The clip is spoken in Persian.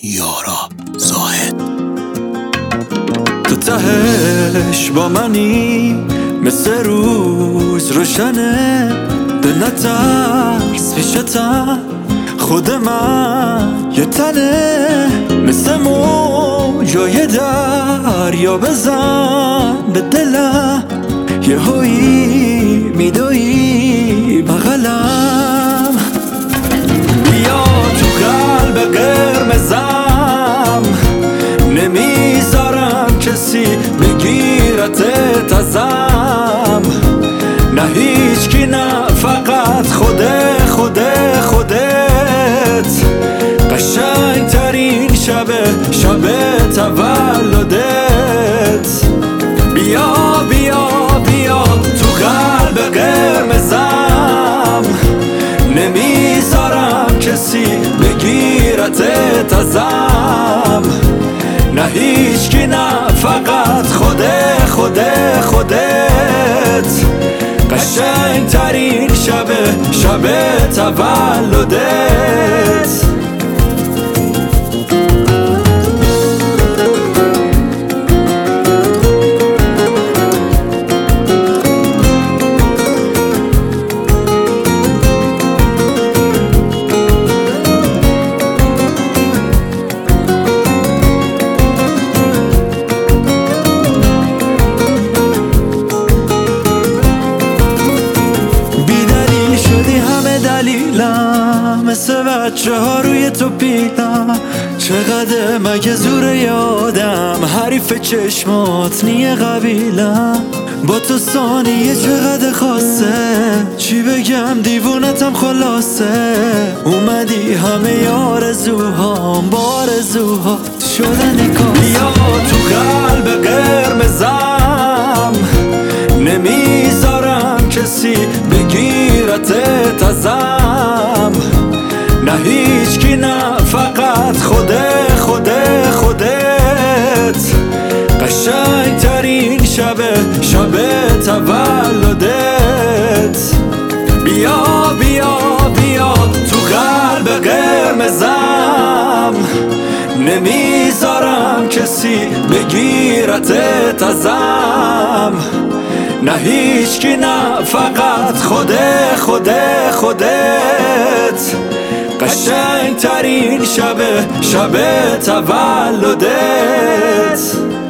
یارا زاهد. تو تهش با منی مثل روز روشنه، به نترس پیشتم خود من یه تنه، مثل موجای دریا بزن به دلم، یه هایی میدوی بغلم، بیا تو قلب قرمزم، نمیذارم کسی بگیرتت ازم، نه هیچکی نه فقط خودت، قشنگ ترین شب تولدت، بیا بیا بیا تو قلب قرمزم، نمیذارم کسی بگیرتت ازم، نه هیچکی نه فقط خودت، قشنگ ترین شب تولدت. مثل بچه ها روی تو پیلم، چقدر مگه زور یادم، حریف چشمات نیه قبیلم، با تو ثانیه چقدر خاصه، چی بگم دیوونتم خلاصه، اومدی همه آرزوهام با آرزوهات شدن کاسه، بیا تو قلب قرمزم، نمیذارم کسی بگیرتت ازم، نه هیچکی نه فقط خودت، قشنگ ترین شب تولدت، بیا بیا بیا تو قلب قرمزم، نمیذارم کسی بگیرتت ازم، نه هیچکی نه فقط خودت، قشنگ ترین شب تولدت.